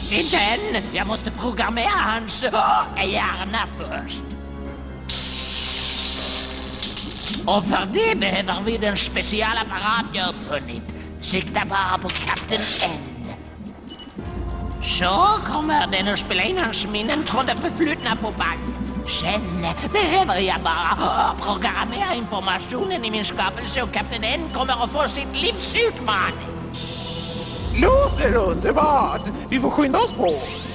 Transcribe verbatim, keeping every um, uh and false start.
Inte än. Jag måste programmera hans oh, hjärna först. Och för det behöver vi den specialapparat jag uppfunnit. Sikta bara på Kapten N. Så kommer den att spela in hans minnen från det förflutna på band. Sen behöver jag bara programmera informationen i min skapelse och Kapten N kommer att få sitt livs utmaning. Låter underbart! Vi får skynda oss på.